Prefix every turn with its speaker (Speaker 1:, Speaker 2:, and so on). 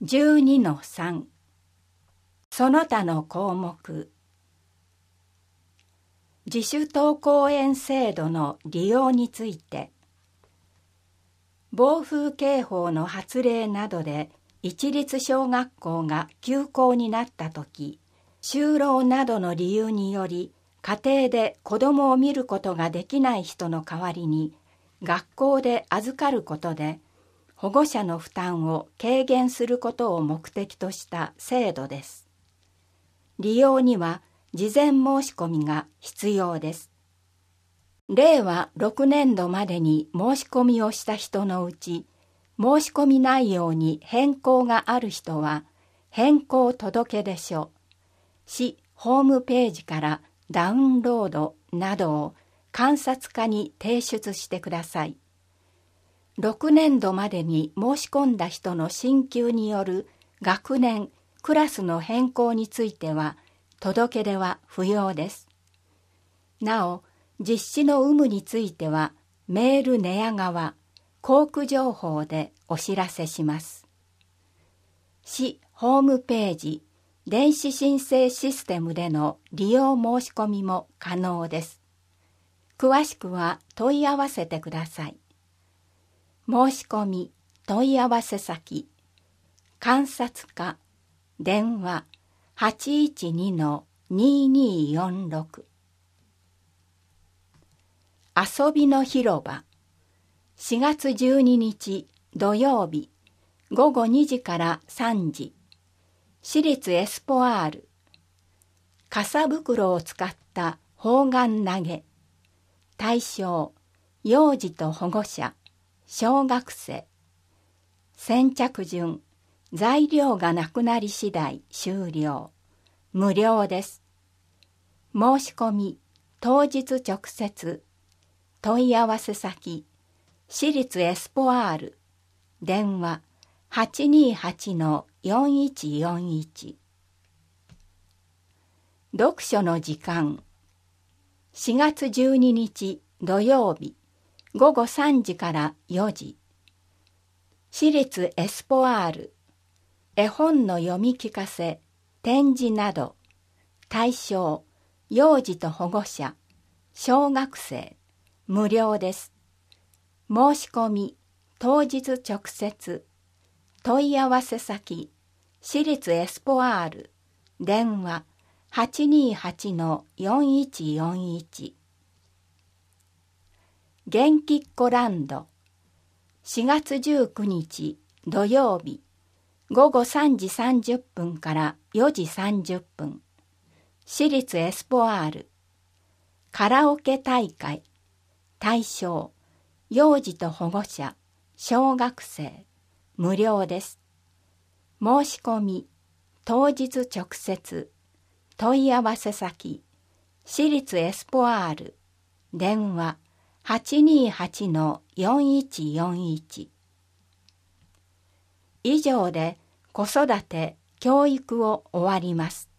Speaker 1: 12-3 その他の項目。自主登校園制度の利用について、暴風警報の発令などで市立小学校が休校になったとき、就労などの理由により家庭で子どもを見ることができない人の代わりに学校で預かることで保護者の負担を軽減することを目的とした制度です。利用には事前申し込みが必要です。令和6年度までに申し込みをした人のうち、申し込み内容に変更がある人は、変更届出書、市ホームページからダウンロードなどを監察課に提出してください。6年度までに申し込んだ人の進級による学年・クラスの変更については、届け出は不要です。なお、実施の有無については、メール寝屋川、校区情報でお知らせします。市ホームページ、電子申請システムでの利用申し込みも可能です。詳しくは問い合わせてください。申し込み、問い合わせ先、監察課、電話 812-2246。遊びの広場、4月12日土曜日午後2時から3時、市立エスポアール、傘袋を使った砲丸投げ、対象、幼児と保護者、小学生、先着順、材料がなくなり次第終了、無料です。申し込み、当日直接、問い合わせ先、市立エスポアール、電話 828-4141。読書の時間、4月12日土曜日、午後3時から4時、市立エスポアール、絵本の読み聞かせ、展示など、対象、幼児と保護者、小学生、無料です。申し込み、当日直接、問い合わせ先、市立エスポアール、電話 828-4141。元気っ子ランド、4月19日土曜日、午後3時30分から4時30分、市立エスポアール、カラオケ大会、対象、幼児と保護者、小学生、無料です。申し込み、当日直接、問い合わせ先、市立エスポアール、電話 828-4141。以上で子育て・教育を終わります。